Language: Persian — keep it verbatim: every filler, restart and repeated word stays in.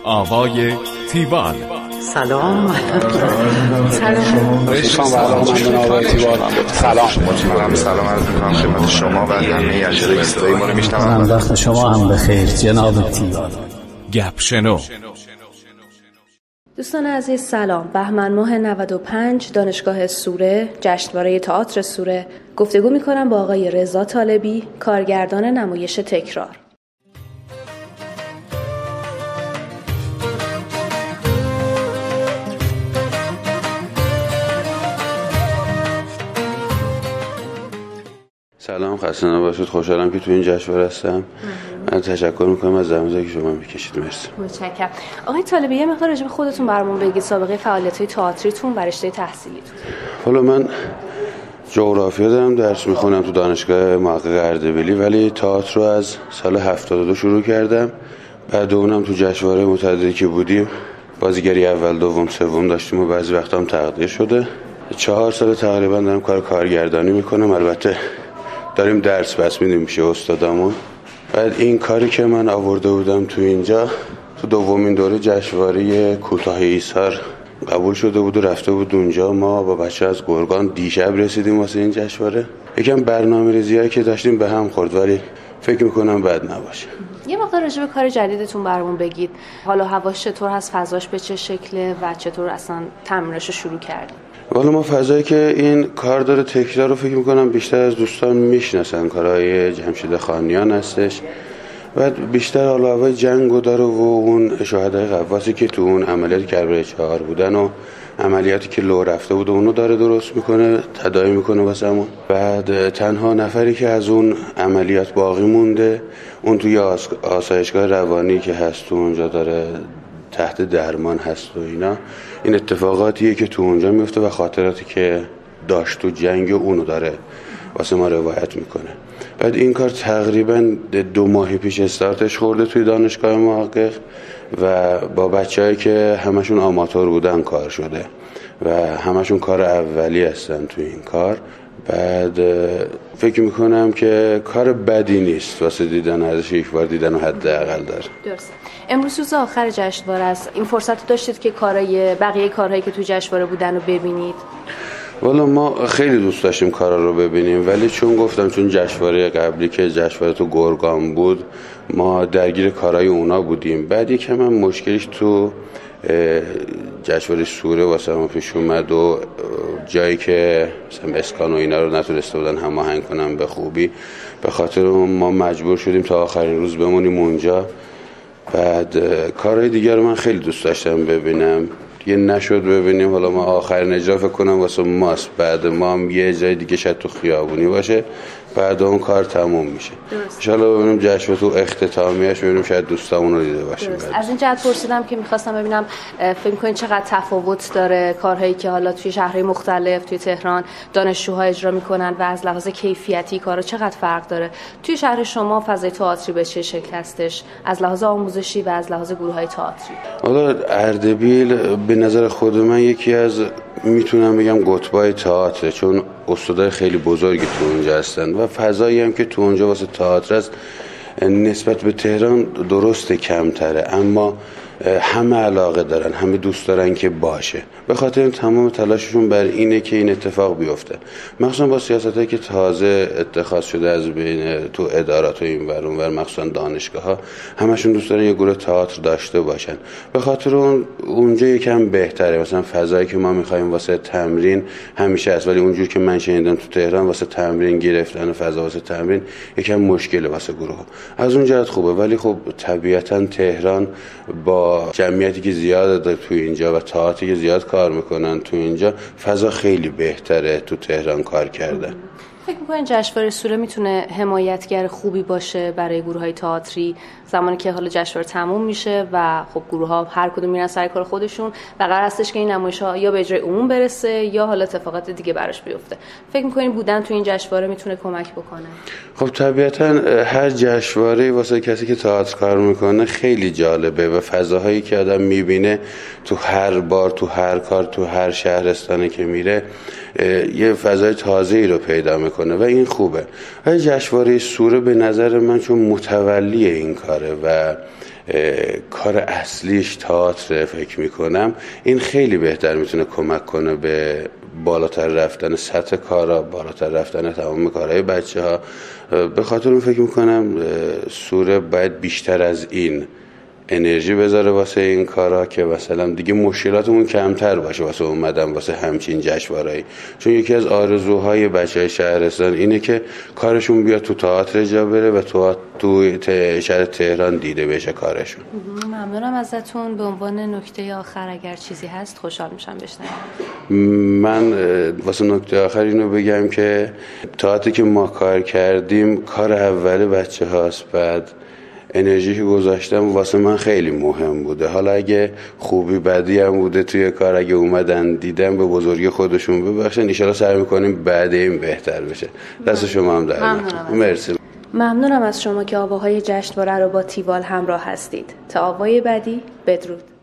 آوای تیوان. سلام. سلام. سلام. مطمئنم سلام عرض می‌کنم خدمت شما و همه اشتراک‌گذارای ما رو می‌شنوم. وقت شما هم بخیر جناب تیوان. گپ شنو. دوستان عزیز سلام. بهمن ماه نود و پنج دانشگاه سوره، جشنواره تئاتر سوره، گفتگو می‌کنم با آقای رضا طالبی، کارگردان نمایش تکرار. سلام، خسته نباشید. خوشحالم که تو این جشنواره هستم. من تشکر میکنم از زحمتی که شما میکشید. مرسی. متشکرم. آقای طالبی یه مقدار راجع به خودتون برامون بگید، سابقه فعالیت‌های تئاتریتون و رشته تحصیلیتون. حالا من جغرافیا دارم درس میخونم تو دانشگاه محقق اردبیلی، ولی تئاتر رو از سال هفتاد و دو شروع کردم. بعد اونم تو جشنواره متعددی که بودیم بازیگری اول، دوم، سوم داشتیم و بعضی وقتا هم تقدیر شده. چهار سال تقریبا دارم کار کارگردانی میکنم. البته داریم درس بس میدیم میشه استادامون. بعد این کاری که من آورده بودم تو اینجا تو دومین دوره جشنواره کوتاه ایثار قبول شده بود و رفته بود اونجا. ما با بچه از گرگان دیشب رسیدیم واسه این جشنواره. یکم برنامه‌ریزی‌هایی که داشتیم به هم خورد، ولی فکر میکنم بد نباشه. یه مقدار راجع به کار جدیدتون برامون بگید. حالا هواش چطور هست، فضاش به چه شکله و چطور اصلا تمریناشو شروع کردیم؟ والا ما فضایی که این کار داره تکرار رو فکر میکنم بیشتر از دوستان میشناسن. کارهای جمشید خانیان هستش. بعد بیشتر حالا هوای جنگو داره و اون شهدای قواسی که تو اون عملیات کربلای چهار بودن و عملیاتی که لو رفته بود اونو داره درست میکنه، تداعی میکنه واسمون. بعد تنها نفری که از اون عملیات باقی مونده اون توی آسایشگاه روانی که هست تو اونجا داره تحت درمان هست و اینا. این اتفاقاتیه که تو اونجا میفته و خاطراتی که داشت تو جنگ اونو داره واسه ما روایت میکنه. بعد این کار تقریبا دو ماهی پیش استارتش خورده توی دانشگاه محقق و با بچه‌هایی که همشون آماتور بودن کار شده و همشون کار اولی هستن توی این کار. بعد فکر میکنم که کار بدی نیست واسه دیدن، ازش یک بار دیدن و حداقل داره. درست. امروز روز آخر جشنواره است. این فرصت داشتید که کارهای بقیه کارهایی که تو جشنواره بودن رو ببینید؟ والا ما خیلی دوست داشتیم کارا رو ببینیم، ولی چون گفتم چون جشنواره قبلی که جشنواره تو گرگان بود ما درگیر کارهای اونا بودیم. بعد یکم هم مشکلش تو جشنواره سوره واسه ما پیش اومد و جایی که مثلا اسکان و اینا رو نتونسته بودن هماهنگ کنن به خوبی، به خاطر ما مجبور شدیم تا آخرین روز بمونیم اونجا. بعد کارهای دیگر رو من خیلی دوست داشتم ببینم، دیگه نشد ببینیم. حالا ما آخرین اجرا فکر کنم واسه ماست، بعد ما هم یه جای دیگه شاید تو خیابونی باشه، بعد اون کار تموم میشه. ان شاءالله ببینیم جشن تو اختتامیه‌اش ببینیم شاید دوستامون رو دیده باشیم. از این جهت پرسیدم که می‌خواستم ببینم فکر می‌کنید چقدر تفاوت داره کارهایی که حالا توی شهرهای مختلف توی تهران دانشجوها اجرا می‌کنن و از لحاظ کیفیتی کارا چقدر فرق داره. توی شهر شما فضای تئاتری به چه شکل هستش از لحاظ آموزشی و از لحاظ گروه‌های تئاتری؟ حالا اردبیل به نظر خود من یکی از میتونم بگم قطبای تئاتر، چون استادای خیلی بزرگی تو اونجا هستن و فضایی هم که تو اونجا واسه تئاتر است نسبت به تهران درست کمتره، اما همه علاقه دارن، همه دوست دارن که باشه. به خاطر این تمام تلاششون بر اینه که این اتفاق بیفته، مخصوصا با سیاستایی که تازه اتخاذ شده از بین تو ادارات و این ور اون ور، مخصوصا دانشگاه‌ها همشون دوست دارن یه گروه تئاتر داشته باشن. به خاطر اون اونجا یکم بهتره. مثلا فضایی که ما می‌خوایم واسه تمرین همیشه هست، ولی اونجوری که من شنیدم تو تهران واسه تمرین گرفتن فضا واسه تمرین یکم مشکله واسه گروه. از اون جهت خوبه، ولی خب طبیعتاً تهران با جمعیتی که زیاد داره تو اینجا و تئاتری که زیاد کار میکنن تو اینجا فضا خیلی بهتره تو تهران کار کردن. فکر می‌کنین جشنواره سوره میتونه حمایتگر خوبی باشه برای گروه‌های تئاتری زمانی که حالا جشنواره تموم میشه و خب گروه‌ها هر کدوم میرن سر کار خودشون و قرار هستش که این نمایش‌ها یا به اجرای عموم برسه یا حالا اتفاقات دیگه براش بیفته؟ فکر می‌کنین بودن تو این جشنواره میتونه کمک بکنه؟ خب طبیعتاً هر جشنواره واسه کسی که تئاتر کار میکنه خیلی جالبه و فضاهایی که آدم میبینه تو هر بار تو هر کار تو هر شهرستانی که میره یه فضای تازه‌ای رو پیدا میکنه و این خوبه. ولی جشنواره سوره به نظر من چون متولی این کاره و کار اصلیش تئاتر فکر میکنم این خیلی بهتر میتونه کمک کنه به بالاتر رفتن سطح کارا، بالاتر رفتن تمام کارهای بچه ها. به خاطر اون فکر میکنم سوره باید بیشتر از این انرژی بذاره واسه این کارا که مثلا دیگه مشکلاتمون کمتر باشه واسه اومدن واسه همچین جشنواره‌ای. چون یکی از آرزوهای بچهای شهرستان اینه که کارشون بیاد تو تئاتر جا بره و تو تو شهر تهران دیده بشه کارشون. ممنونم ازتون. به عنوان نکته آخر اگر چیزی هست خوشحال میشم بشنوم. من واسه نکته آخر اینو بگم که تئاتری که ما کار کردیم کار اول بچه هاست، بعد انرژی که گذاشتم واسه من خیلی مهم بوده. حالا اگه خوبی بدی هم بوده توی کار، اگه اومدن دیدن به بزرگی خودشون ببخشن، ان شاءالله سعی می‌کنیم بعد این بهتر بشه. دست شما هم در مرسی. ممنونم از شما که آواهای جشنواره رو با تیوال همراه هستید. تا آوای بعدی بدرود.